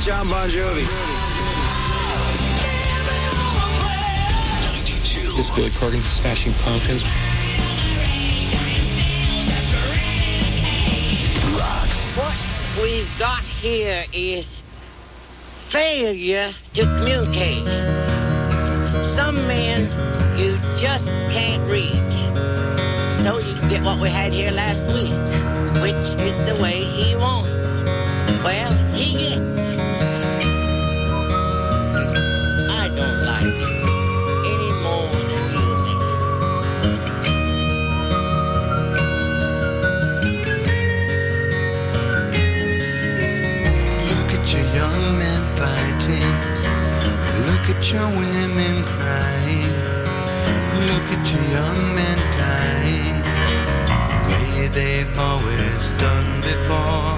John Bon Jovi. This is Billy Corgan, Smashing Pumpkins. Rocks. What we've got here is failure to communicate. Some men you just can't reach. So you get what we had here last week, which is the way he wants it. Well, he gets it. I don't like it any more than you do. Look at your young men fighting. Look at your women crying. Look at your young men dying the way they've always done before.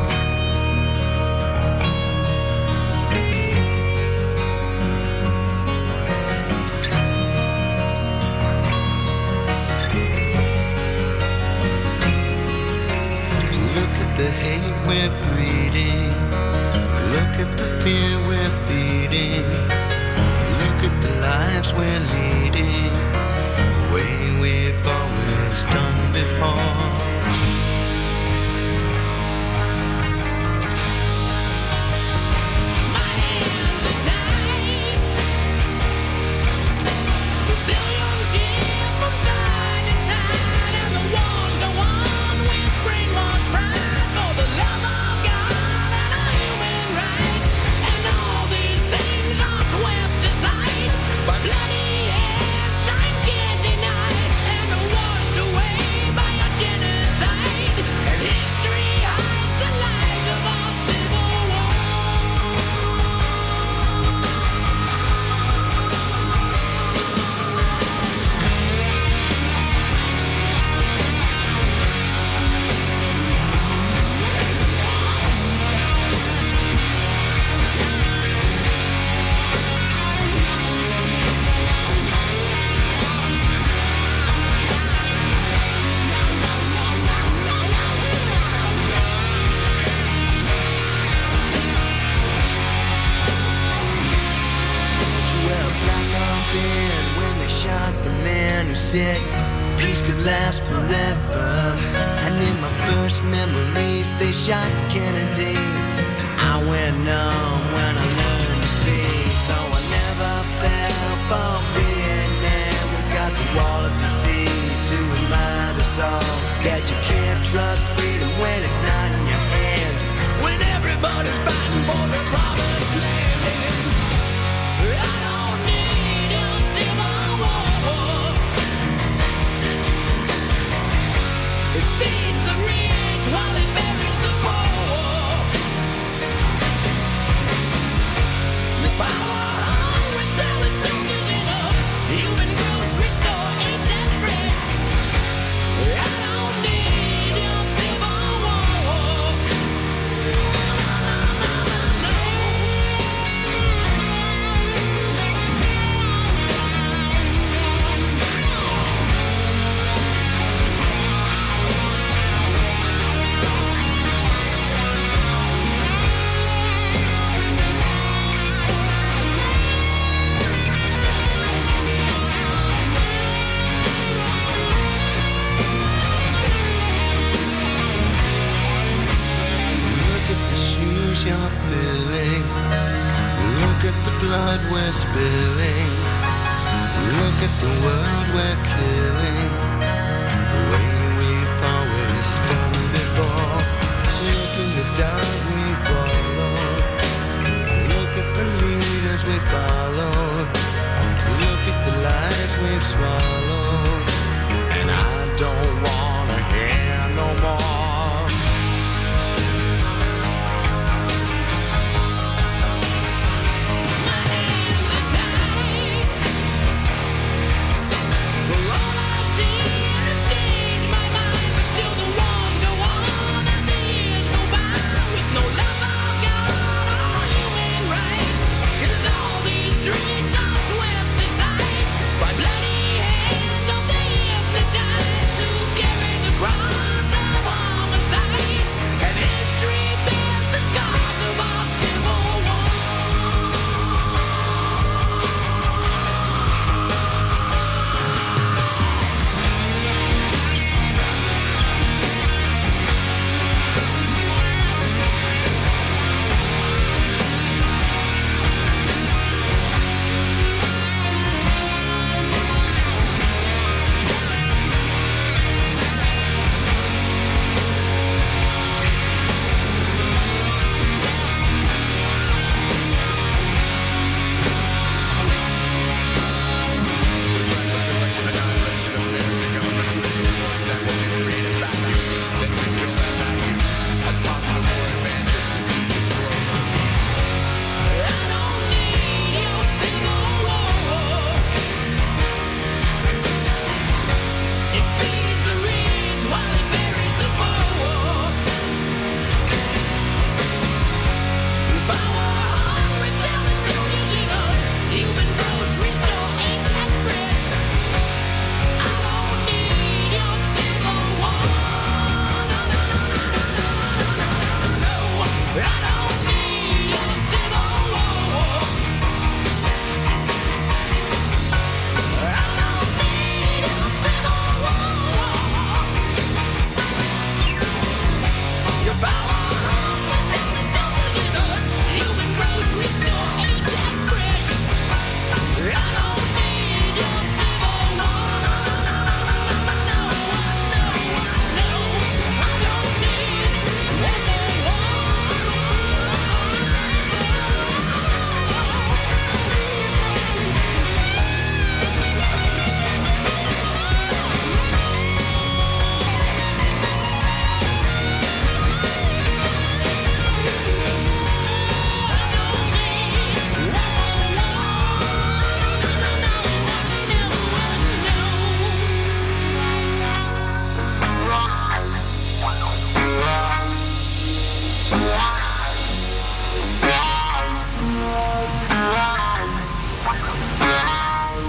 Look at the hate we're breeding. Look at the fear we're feeding. Look at the lives we're leading the way we've always done before. Said peace could last forever. And in my first memories they shot Kennedy. I went numb when I learned to see. So I never fell for Vietnam. We got the wall of disease to remind us all that you can't trust freedom when it's not in your hands. When everybody's fighting for the promised land. I don't need a civil war. It feeds the rich while it buries the poor. The power hungry selling soldiers in a human grocery store ain't that bread. I don't need a civil war. You're filling. Look at the blood we're spilling. Look at the world we're killing the way we've always done before. Look in the dark we followed. Look at the leaders we followed. Look at the lies we've swallowed. And I don't wanna hear no more. No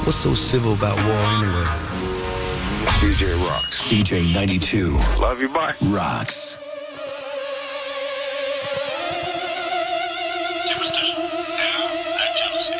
What's so civil about war anyway? CJ rocks. CJ 92. Love you, bye. Rocks. Superstition, now, and jealousy.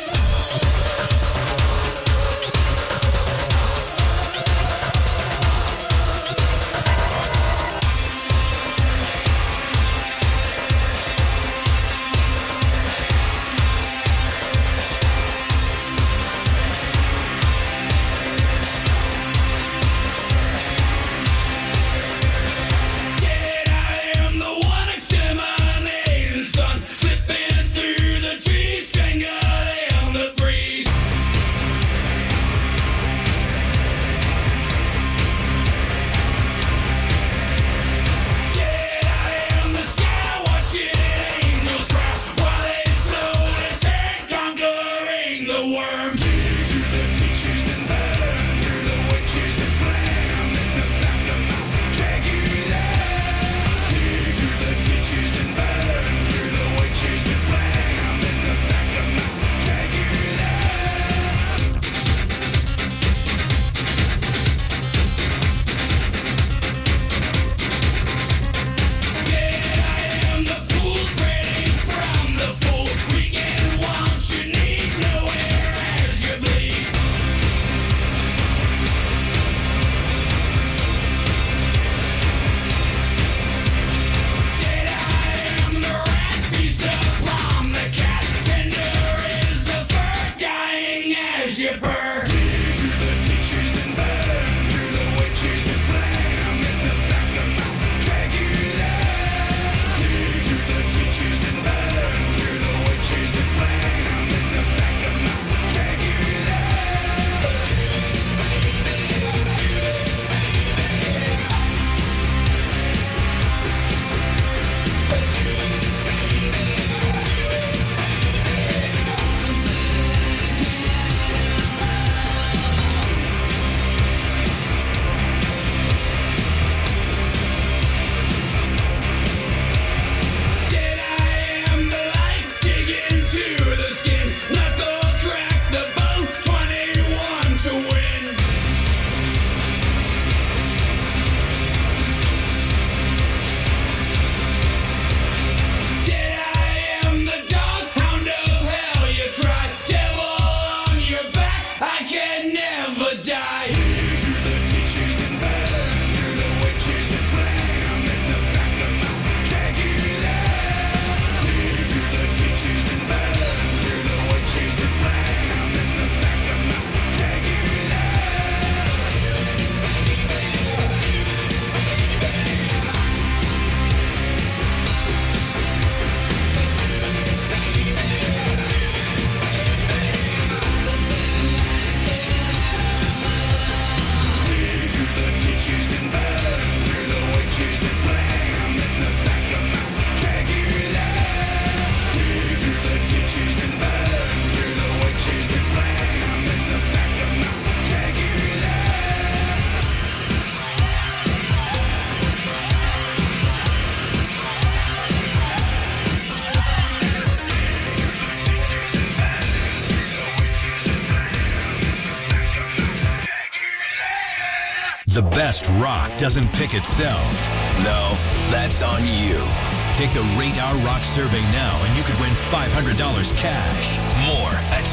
The best rock doesn't pick itself. No, that's on you. Take the Rate Our Rock survey now and you could win $500 cash. More at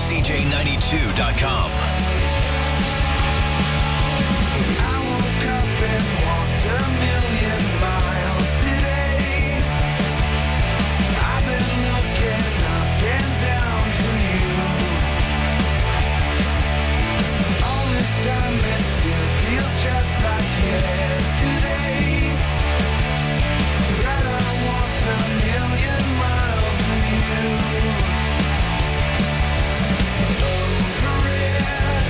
CJ92.com. I woke up and walked 1,000,000 miles today. I've been looking up and down for you. All this time it still feels just like yesterday. That I walked 1,000,000 miles with you. Over it.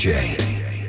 CJ.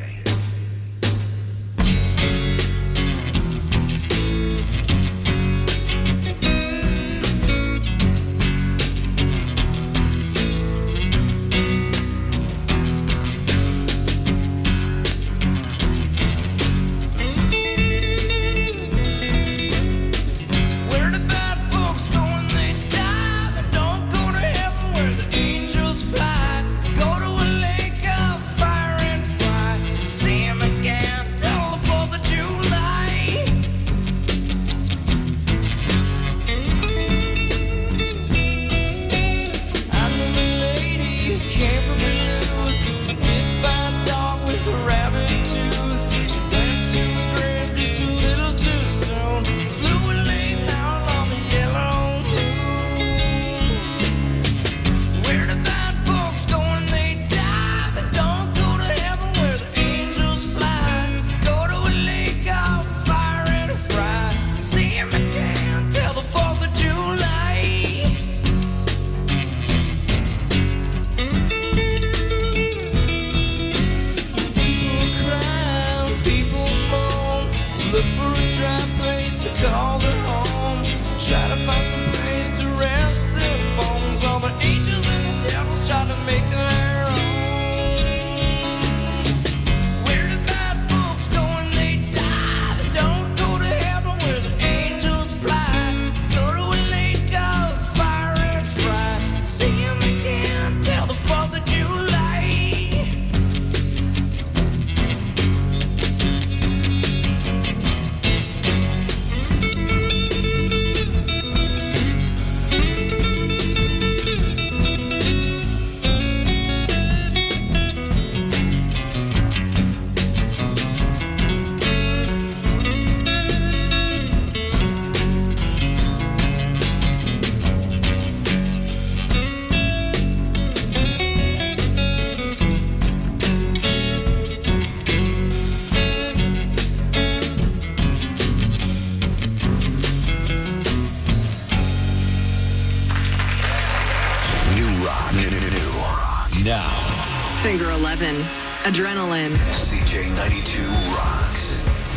Finger 11, Adrenaline. CJ 92 rocks.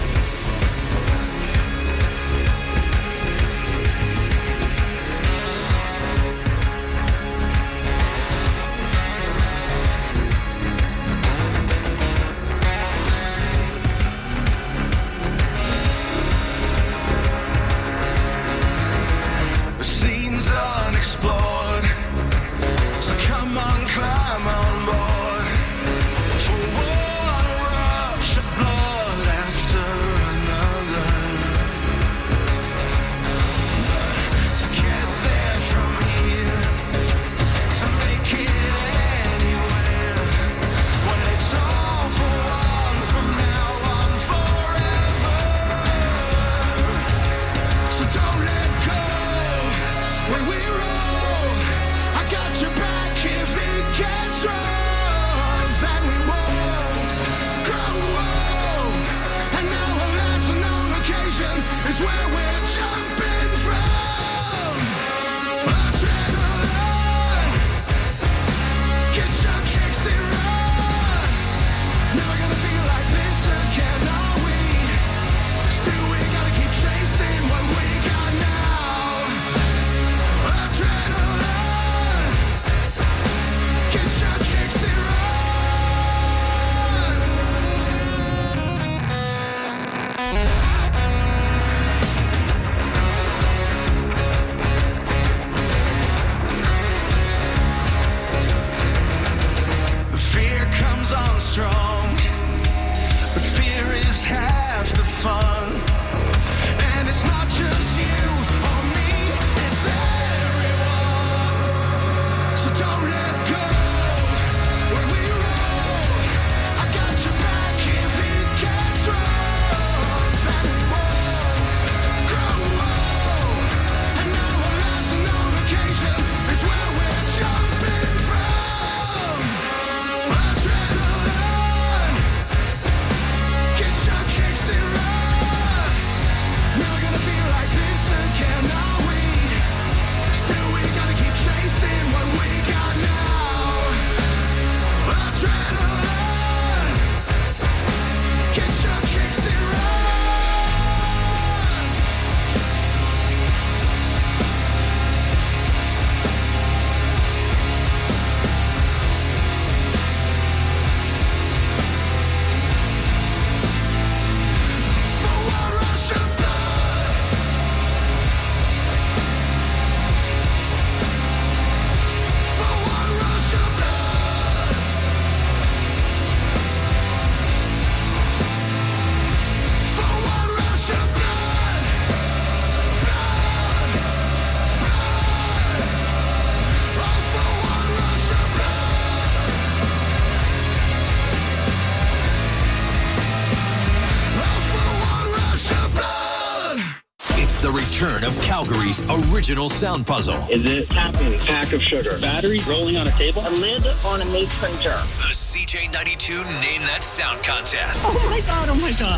The scene's unexplored, so come on, climb on board. For one rush of blood. return of Calgary's original sound puzzle. Is it tapping? Pack of sugar. Battery rolling on a table. A lid on a mason jar. The CJ92 Name That Sound Contest. Oh my God.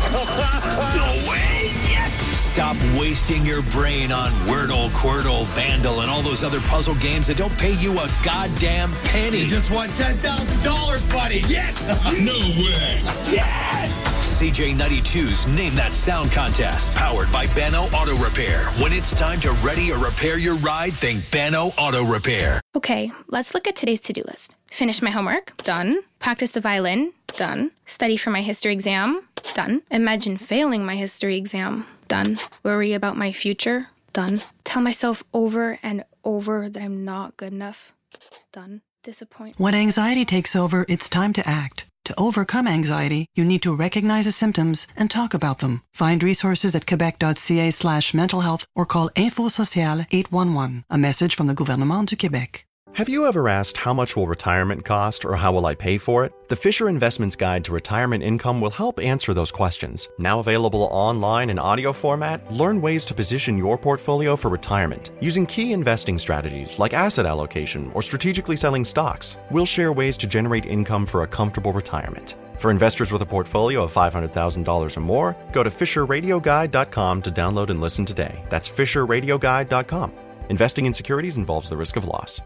No way! Yes! Stop wasting your brain on Wordle, Quirtle, Bandle, and all those other puzzle games that don't pay you a goddamn penny. You just won $10,000, buddy. Yes! No way. Yes! CJ92's Name That Sound Contest, powered by Banno Auto Repair. When it's time to ready or repair your ride, think Banno Auto Repair. Okay, let's look at today's to-do list. Finish my homework, done. Practice the violin, done. Study for my history exam, done. Imagine failing my history exam, done. Worry about my future, done. Tell myself over and over that I'm not good enough, done. Disappoint. When anxiety takes over, it's time to act. To overcome anxiety, you need to recognize the symptoms and talk about them. Find resources at quebec.ca/mental health or call Info Sociale 811. A message from the Gouvernement du Québec. Have you ever asked how much will retirement cost or how will I pay for it? The Fisher Investments Guide to Retirement Income will help answer those questions. Now available online in audio format, learn ways to position your portfolio for retirement using key investing strategies like asset allocation or strategically selling stocks. We'll share ways to generate income for a comfortable retirement. For investors with a portfolio of $500,000 or more, go to FisherRadioGuide.com to download and listen today. That's FisherRadioGuide.com. Investing in securities involves the risk of loss.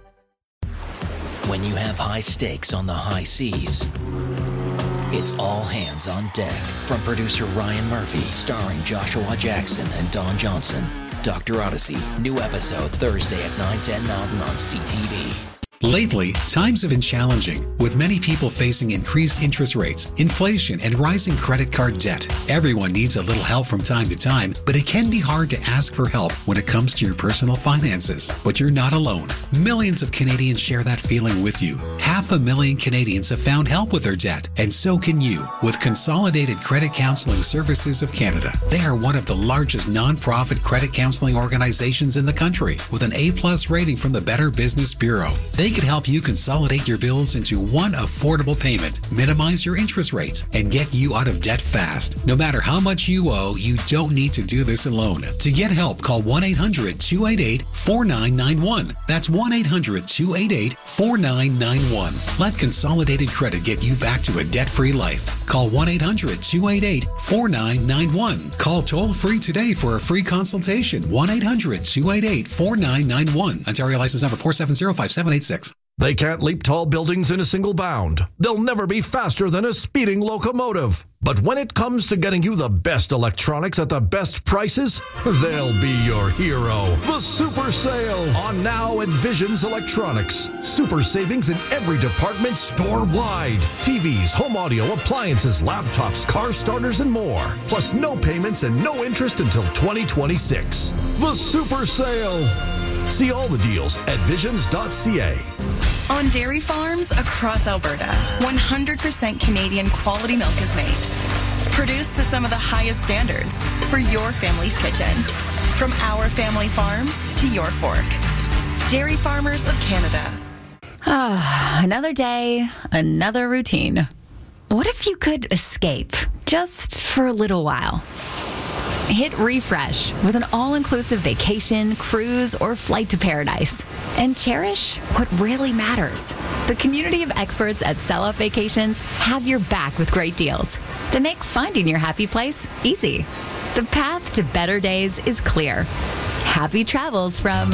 When you have high stakes on the high seas, it's all hands on deck. From producer Ryan Murphy, starring Joshua Jackson and Don Johnson. Dr. Odyssey, new episode Thursday at 9:10 Mountain on CTV. Lately, times have been challenging, with many people facing increased interest rates, inflation, and rising credit card debt. Everyone needs a little help from time to time, but it can be hard to ask for help when it comes to your personal finances. But you're not alone. Millions of Canadians share that feeling with you. 500,000 Canadians have found help with their debt, and so can you, with Consolidated Credit Counseling Services of Canada. They are one of the largest non-profit credit counseling organizations in the country, with an A+ rating from the Better Business Bureau. They could help you consolidate your bills into one affordable payment, minimize your interest rates, and get you out of debt fast. No matter how much you owe, you don't need to do this alone. To get help, call 1-800-288-4991. That's 1-800-288-4991. Let Consolidated Credit get you back to a debt-free life. Call 1-800-288-4991. Call toll-free today for a free consultation. 1-800-288-4991. Ontario license number 4705786. They can't leap tall buildings in a single bound. They'll never be faster than a speeding locomotive. But when it comes to getting you the best electronics at the best prices, they'll be your hero. The Super Sale on now at Visions Electronics. Super savings in every department store-wide. TVs, home audio, appliances, laptops, car starters, and more. Plus no payments and no interest until 2026. The Super Sale. See all the deals at visions.ca. On dairy farms across Alberta, 100% Canadian quality milk is made. Produced to some of the highest standards for your family's kitchen. From our family farms to your fork. Dairy Farmers of Canada. Another day, another routine. What if you could escape, just for a little while? Hit refresh with an all-inclusive vacation, cruise, or flight to paradise. And cherish what really matters. The community of experts at Sell Out Vacations have your back with great deals that make finding your happy place easy. The path to better days is clear. Happy travels from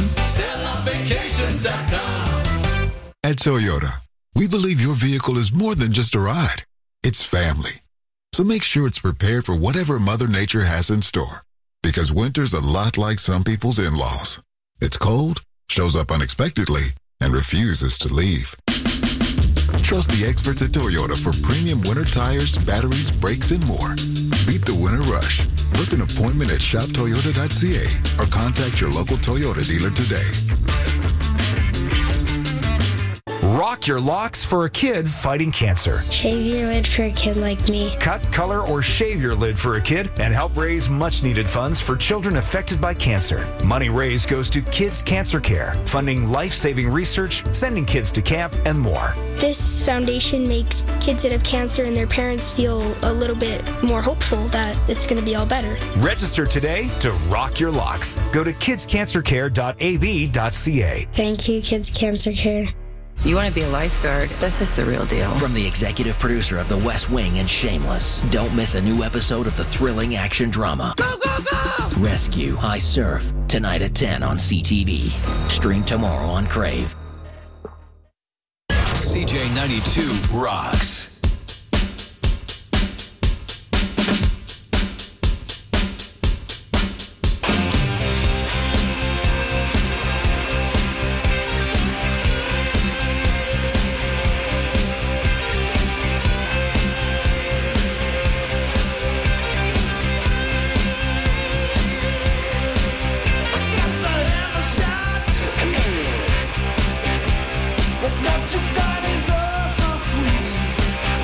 SellOutVacations.com. At Toyota, we believe your vehicle is more than just a ride. It's family. So make sure it's prepared for whatever Mother Nature has in store. Because winter's a lot like some people's in-laws. It's cold, shows up unexpectedly, and refuses to leave. Trust the experts at Toyota for premium winter tires, batteries, brakes, and more. Beat the winter rush. Book an appointment at shoptoyota.ca or contact your local Toyota dealer today. Rock your locks for a kid fighting cancer. Shave your lid for a kid like me. Cut, color, or shave your lid for a kid and help raise much-needed funds for children affected by cancer. Money raised goes to Kids Cancer Care, funding life-saving research, sending kids to camp, and more. This foundation makes kids that have cancer and their parents feel a little bit more hopeful that it's going to be all better. Register today to rock your locks. Go to kidscancercare.ab.ca. Thank you, Kids Cancer Care. You want to be a lifeguard? This is the real deal. From the executive producer of The West Wing and Shameless, don't miss a new episode of the thrilling action drama. Go, go, go! Rescue, I Surf, tonight at 10 on CTV. Stream tomorrow on Crave. CJ92 rocks. What you got is oh so sweet.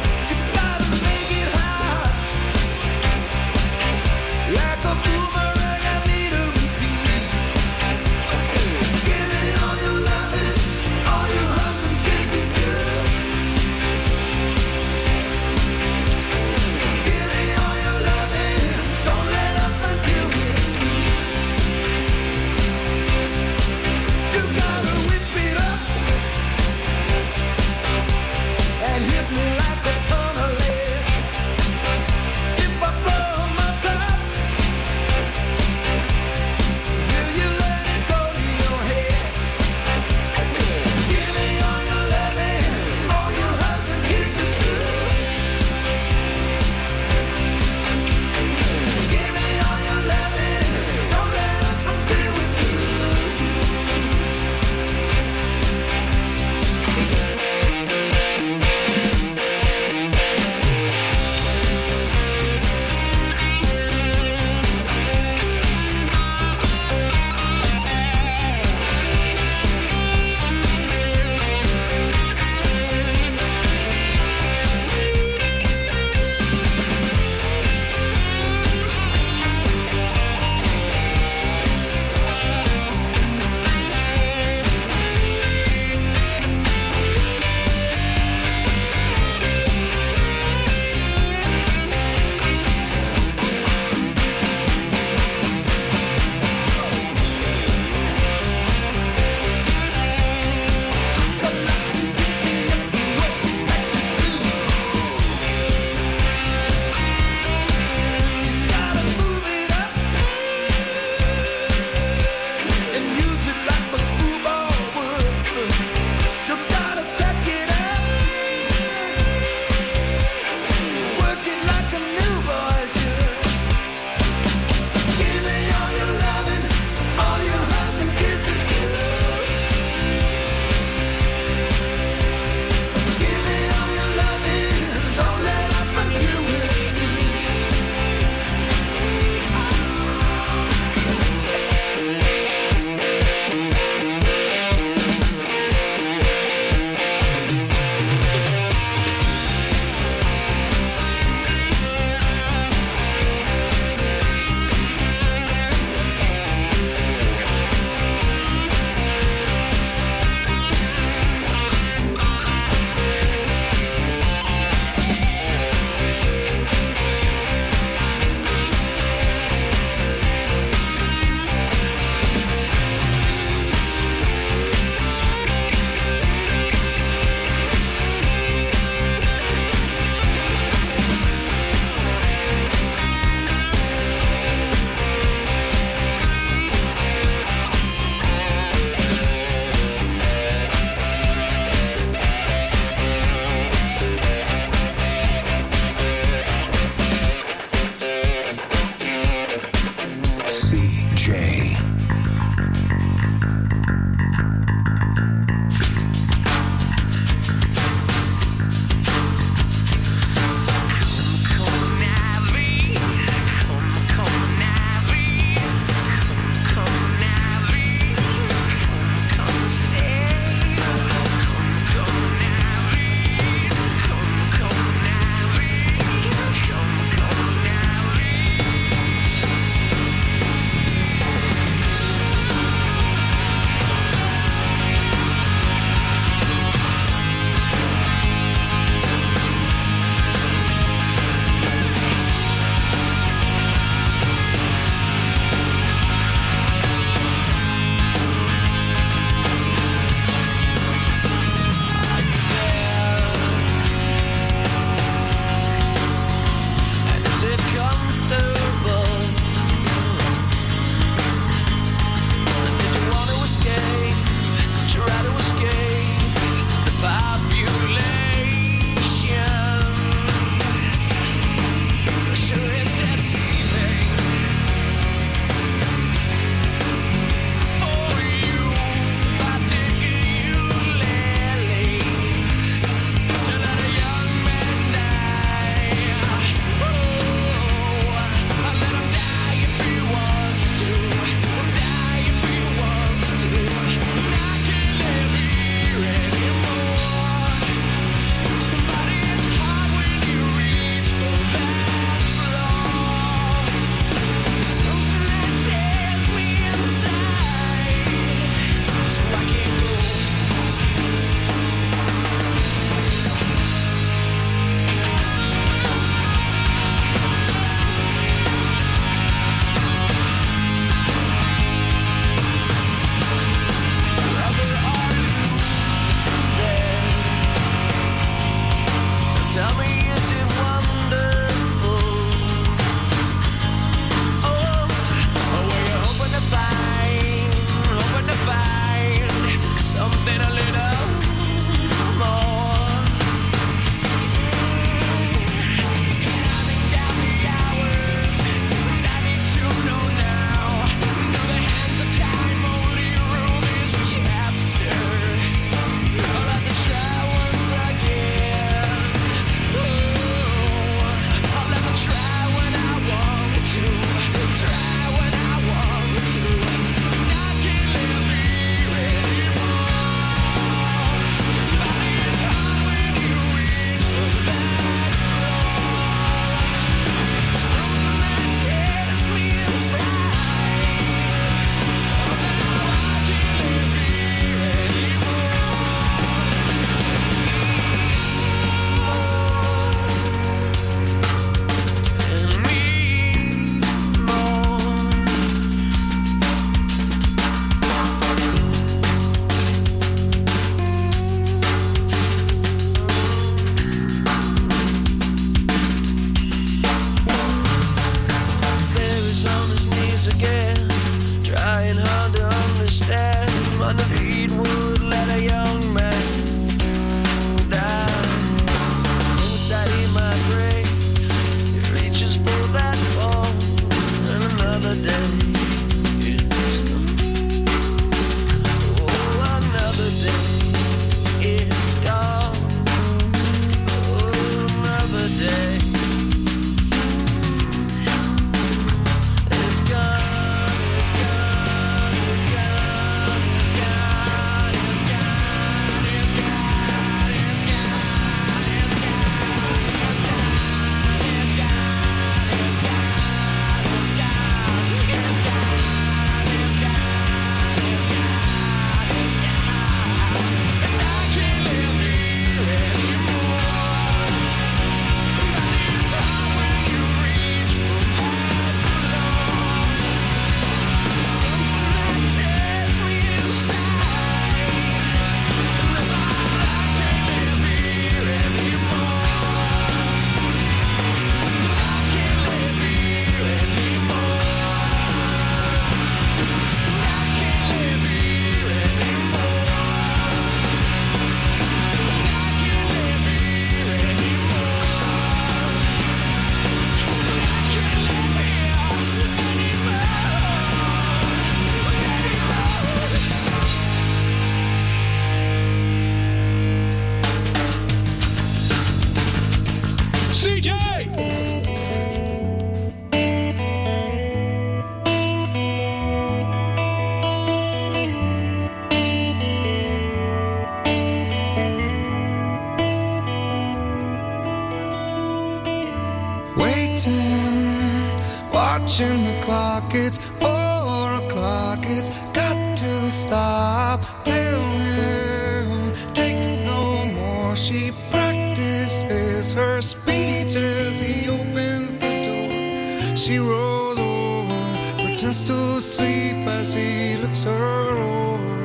watching the clock. It's 4 o'clock. It's got to stop. Tell him, take no more. She practices her speech as he opens the door. She rolls over, pretends to sleep as he looks her over.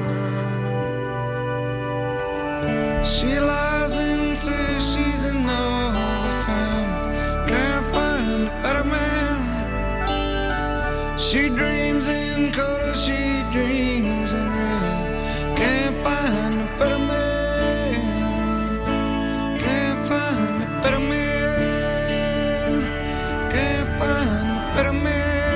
She lies and says she's in love with him. Can't find a better man. She dreams in color, she dreams in red. Can't find a better man. Can't find a better man. Can't find a better man.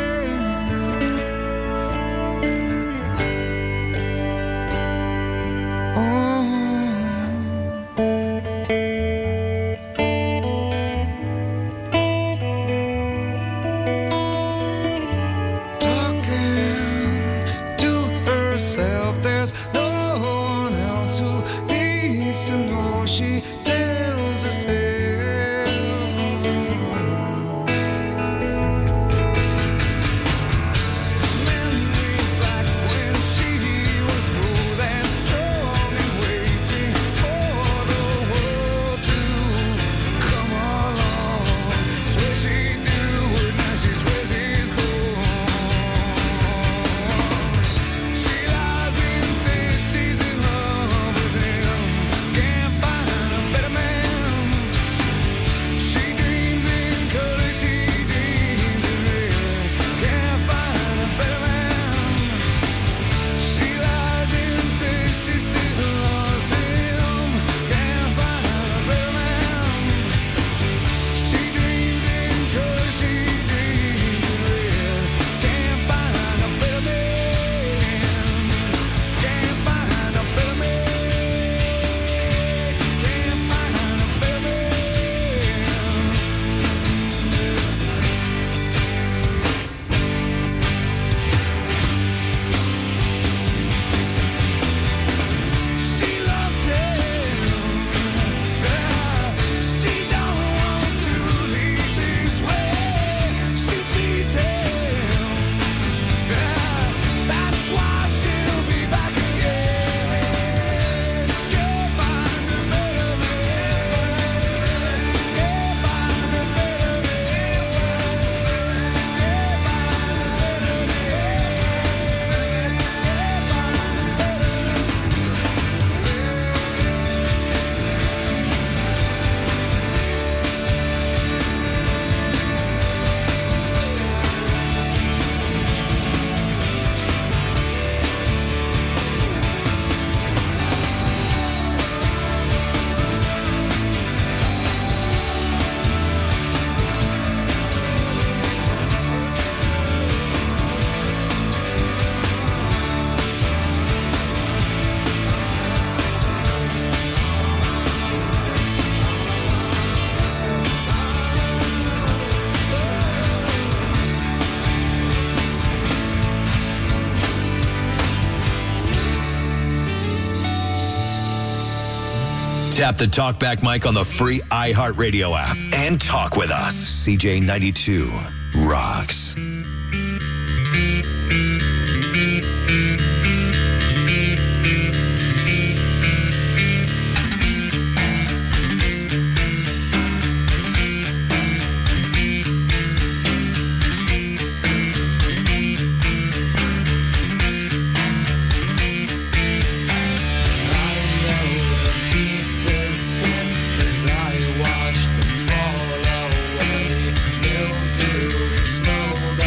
Tap the TalkBack mic on the free iHeartRadio app and talk with us. CJ92 rocks. I watched them fall away, mildew, explode.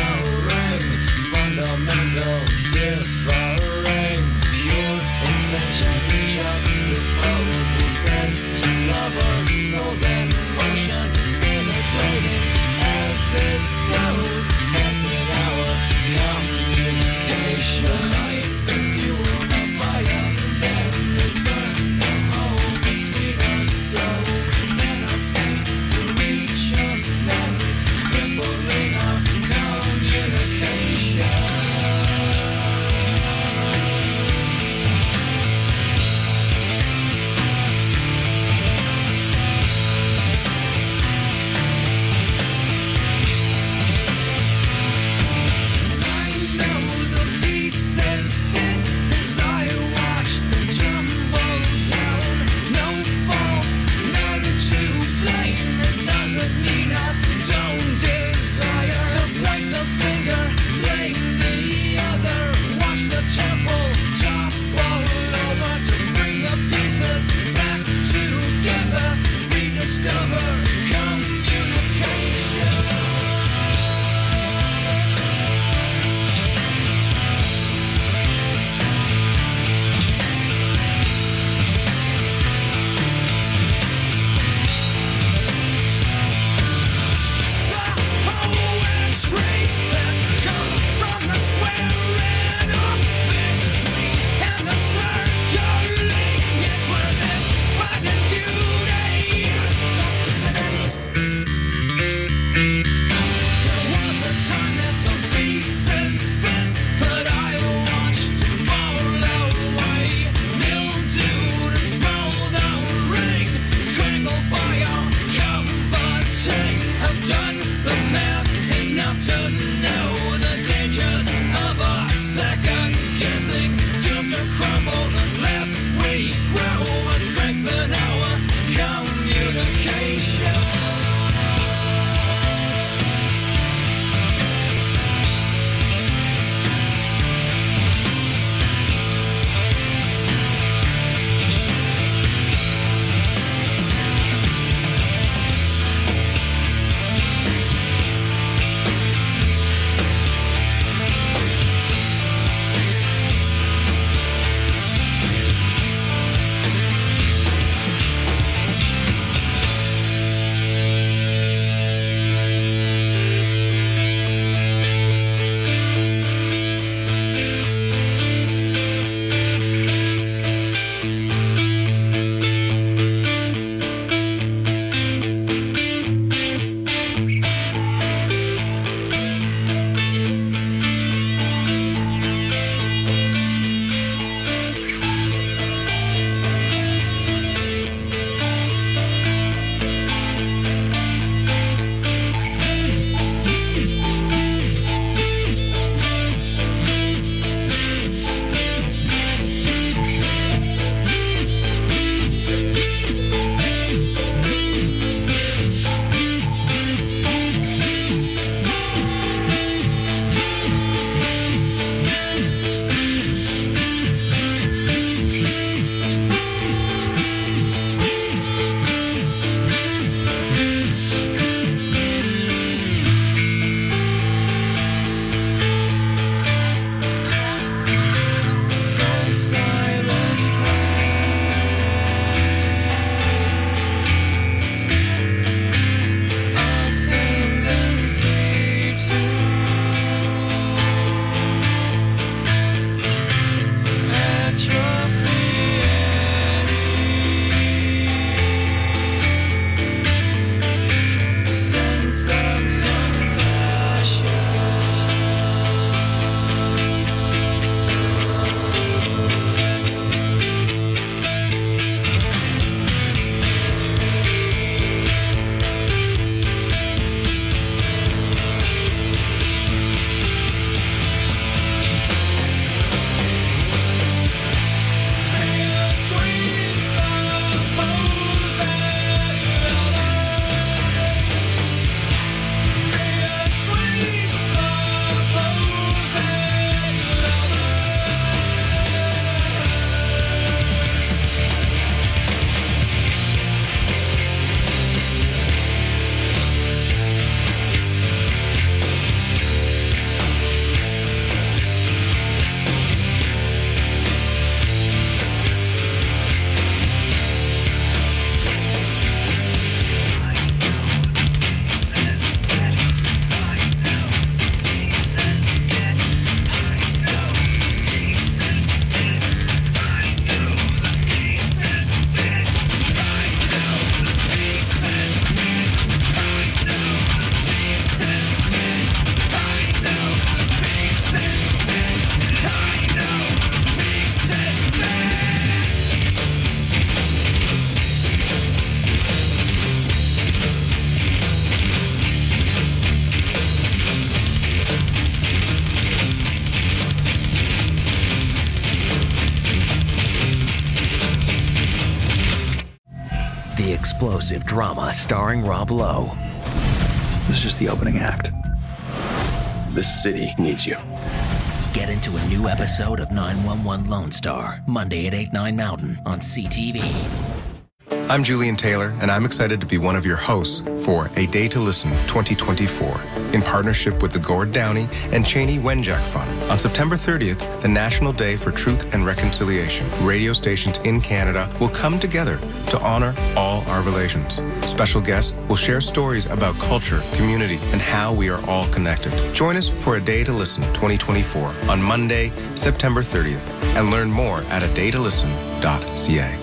explosive drama starring Rob Lowe. This is just the opening act. This city needs you. Get into a new episode of 911 Lone Star, Monday at 8, 9 Mountain on CTV. I'm Julian Taylor, and I'm excited to be one of your hosts for A Day to Listen 2024 in partnership with the Gord Downey and Cheney Wenjack Fund. On September 30th, the National Day for Truth and Reconciliation, radio stations in Canada will come together to honor all our relations. Special guests will share stories about culture, community, and how we are all connected. Join us for A Day to Listen 2024 on Monday, September 30th, and learn more at adaytolisten.ca.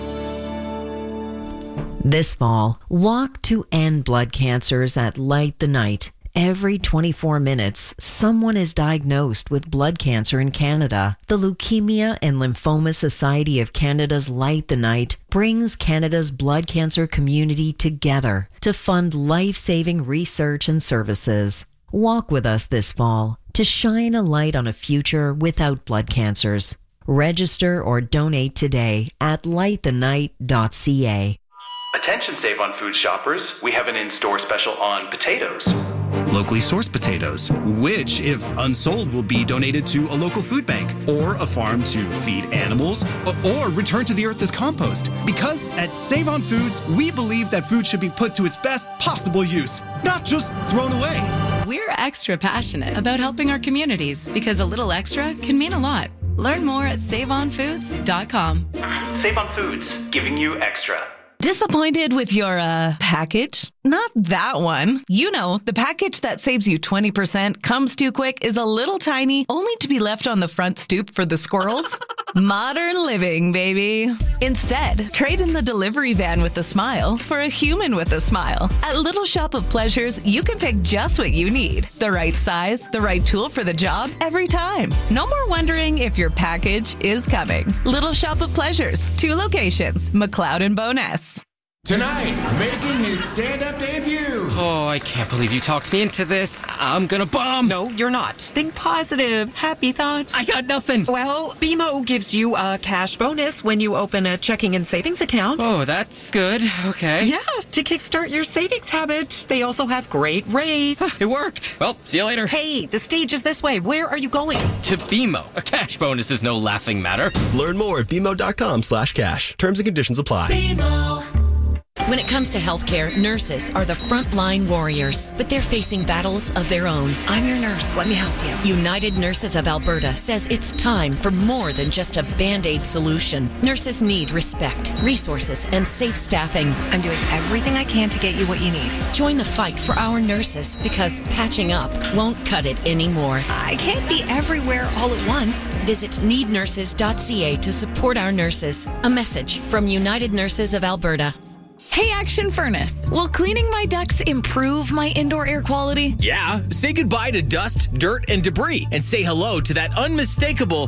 This fall, walk to end blood cancers at Light the Night. Every 24 minutes, someone is diagnosed with blood cancer in Canada. The Leukemia and Lymphoma Society of Canada's Light the Night brings Canada's blood cancer community together to fund life-saving research and services. Walk with us this fall to shine a light on a future without blood cancers. Register or donate today at lightthenight.ca. Attention Save on Food shoppers, we have an in-store special on potatoes. Locally sourced potatoes, which, if unsold, will be donated to a local food bank or a farm to feed animals or return to the earth as compost. Because at Save on Foods, we believe that food should be put to its best possible use, not just thrown away. We're extra passionate about helping our communities because a little extra can mean a lot. Learn more at saveonfoods.com. Save on Foods, giving you extra. Disappointed with your package? Not that one. You know, the package that saves you 20%, comes too quick, is a little tiny, only to be left on the front stoop for the squirrels. Modern living, baby. Instead, trade in the delivery van with a smile for a human with a smile. At Little Shop of Pleasures, you can pick just what you need. The right size, the right tool for the job, every time. No more wondering if your package is coming. Little Shop of Pleasures, 2 locations, McLeod and Bowness. Tonight, making his stand-up debut. Oh, I can't believe you talked me into this. I'm gonna bomb. No, you're not. Think positive. Happy thoughts. I got nothing. Well, BMO gives you a cash bonus when you open a checking and savings account. Oh, that's good. Okay. Yeah, to kickstart your savings habit. They also have great rates. It worked. Well, see you later. Hey, the stage is this way. Where are you going? To BMO. A cash bonus is no laughing matter. Learn more at BMO.com/cash. Terms and conditions apply. BMO. When it comes to healthcare, nurses are the frontline warriors, but they're facing battles of their own. I'm your nurse. Let me help you. United Nurses of Alberta says it's time for more than just a Band-Aid solution. Nurses need respect, resources, and safe staffing. I'm doing everything I can to get you what you need. Join the fight for our nurses, because patching up won't cut it anymore. I can't be everywhere all at once. Visit neednurses.ca to support our nurses. A message from United Nurses of Alberta. Hey, Action Furnace, will cleaning my ducts improve my indoor air quality? Yeah. Say goodbye to dust, dirt, and debris, and say hello to that unmistakable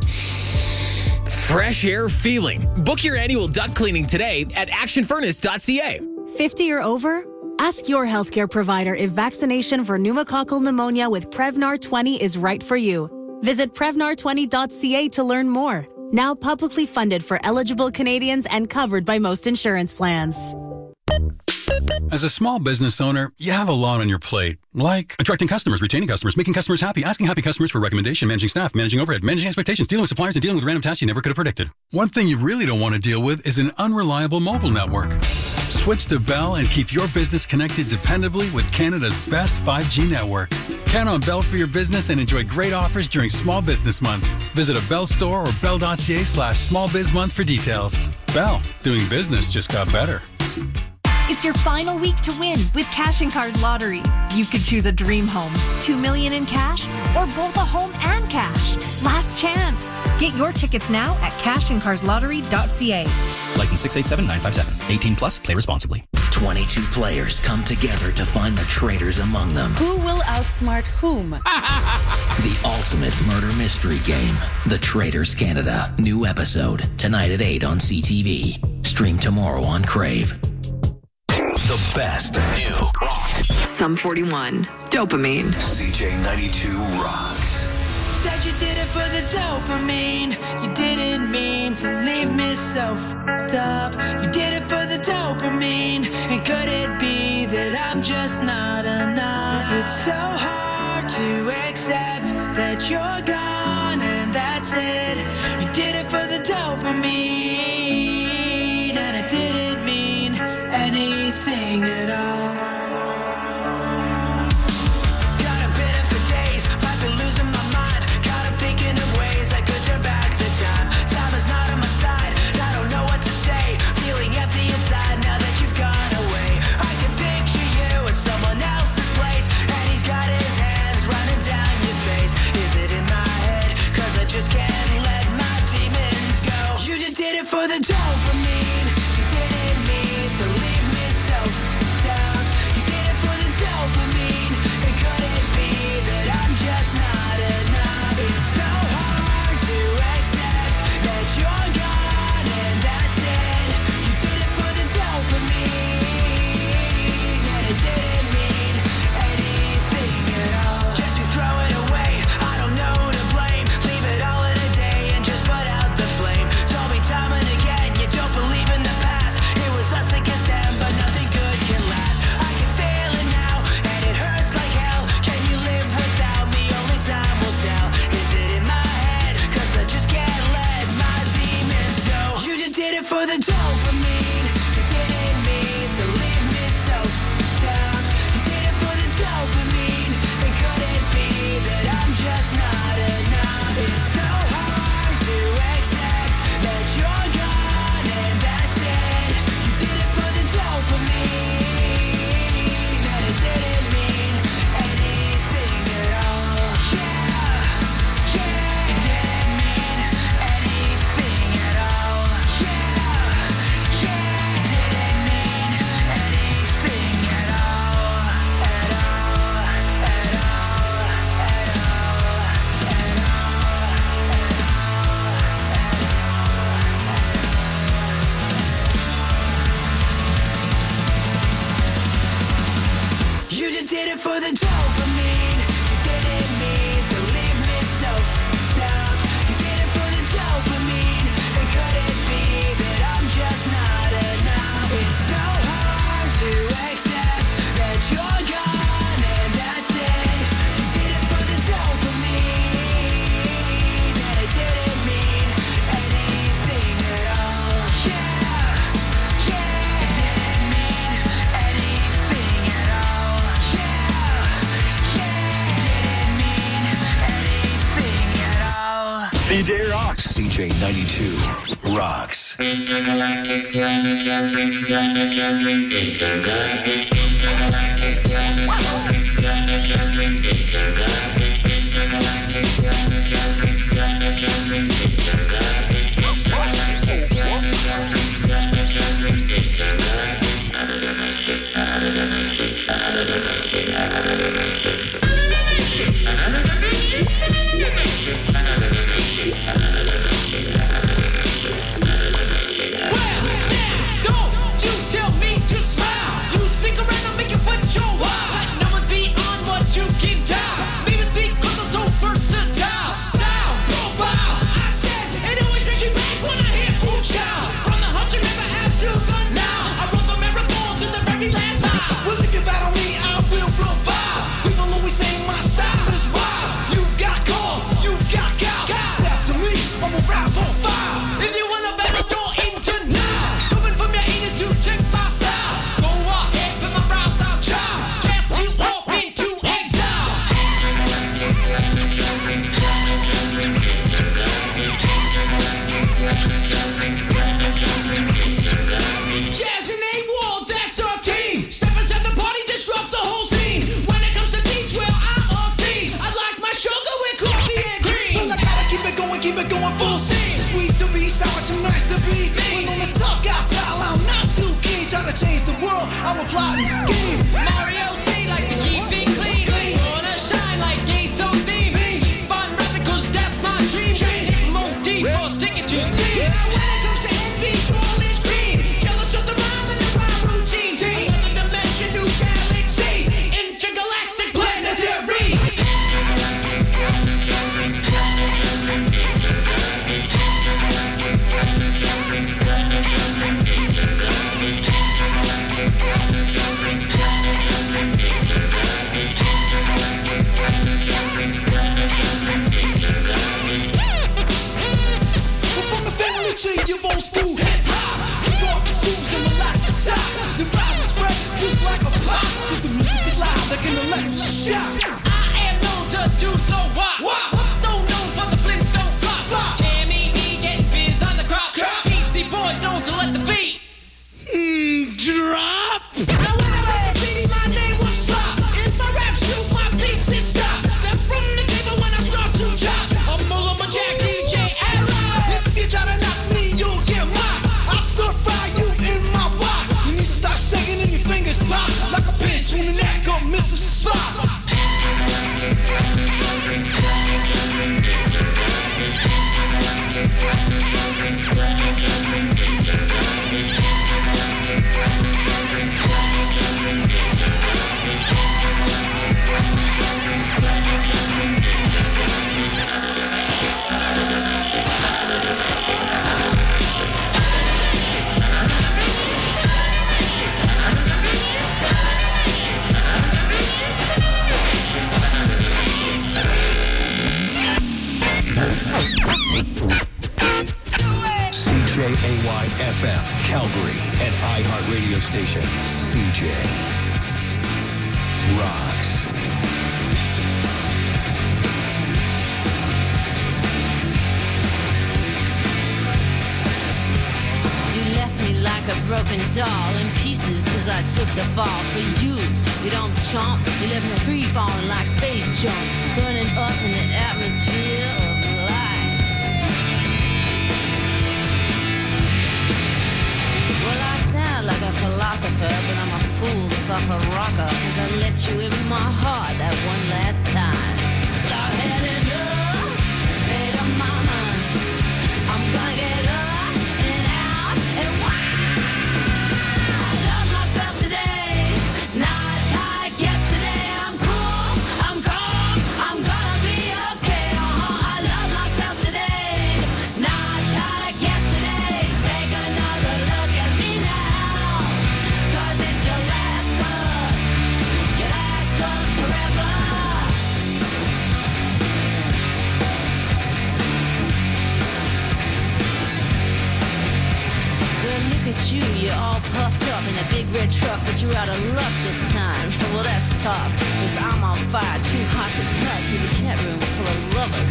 fresh air feeling. Book your annual duct cleaning today at actionfurnace.ca. 50 or over? Ask your healthcare provider if vaccination for pneumococcal pneumonia with Prevnar 20 is right for you. Visit Prevnar20.ca to learn more. Now publicly funded for eligible Canadians and covered by most insurance plans. As a small business owner, you have a lot on your plate, like attracting customers, retaining customers, making customers happy, asking happy customers for recommendation, managing staff, managing overhead, managing expectations, dealing with suppliers, and dealing with random tasks you never could have predicted. One thing you really don't want to deal with is an unreliable mobile network. Switch to Bell and keep your business connected dependably with Canada's best 5G network. Count on Bell for your business and enjoy great offers during Small Business Month. Visit a Bell store or bell.ca/smallbizmonth for details. Bell, doing business just got better. It's your final week to win with Cash and Cars Lottery. You could choose a dream home, $2 million in cash, or both a home and cash. Last chance. Get your tickets now at cashandcarslottery.ca. License 687957. 18 plus. Play responsibly. 22 players come together to find the traitors among them. Who will outsmart whom? The ultimate murder mystery game. The Traitors Canada. New episode tonight at 8 on CTV. Stream tomorrow on Crave. The best new rock. Sum 41. Dopamine. CJ92 rocks. Said you did it for the dopamine. You didn't mean to leave me so f***ed up. You did it for the the dopamine? And could it be that I'm just not enough? It's so hard to accept that you're gone and that's it. You did it for the dopamine, and it didn't mean anything at all. Got a bitter for days, might be losing my mind. Caught up thinking of ways I could turn back the time. Time is not on my side, I don't know what to say. Feeling empty inside now that you've gone away. I can picture you at someone else's place, and he's got his hands running down your face. Is it in my head? Cause I just can't let my demons go. You just did it for the dopamine. You didn't mean to leave me so down. You did it for the dopamine. And could it be that I'm just not enough? It's so hard to accept that you're gone and that's it. You did it for the dopamine, and it didn't mean anything at all. Guess we throw it away, I don't know who to blame. Leave it all in a day and just put out the flame. Told me time and again you don't believe in the past. It was us against them, but nothing good can last. I can feel it now, and it hurts like hell. Can you live without me? Only time will tell. Is it in my head? Cause I just can't let my demons go. You just did it for the dopamine. You didn't mean to leave me so down. You did it for the dopamine. And could it be that I'm just not enough? It's so hard to accept that you're gone and that's it. You did it for the dopamine, and it didn't mean anything at all. Yeah, yeah, it didn't mean anything at all. Yeah, yeah, it didn't mean anything at all. At all, at all, at all, at all. You just did it for the dopamine. You didn't mean to leave me so down. You did it for the dopamine. And could it be that I'm just not enough? It's so hard to accept that you're gone and that's it. You did it for the dopamine, and it didn't mean anything at all. Yeah, yeah, it didn't mean anything at all. Yeah, yeah, it didn't mean anything at all. CJ rocks. CJ 92 rocks. Don't you tell me to smile. You stick around and make it what you want. But no one's beyond what you can KAY-FM, Calgary, and iHeart radio station, CJ. Rocks. Like a broken doll in pieces as I took the fall for you. You don't chomp, you left me free falling like space junk, burning up in the atmosphere of life. Well, I sound like a philosopher, but I'm a fool, sucker rocker, cause I let you in my heart that one last time. I've had enough, made up my mind. I'm gonna get up and out and wild. You're all puffed up in a big red truck, but you're out of luck this time. Well, that's tough, cause I'm on fire, too hot to touch, with a chat room full of lovers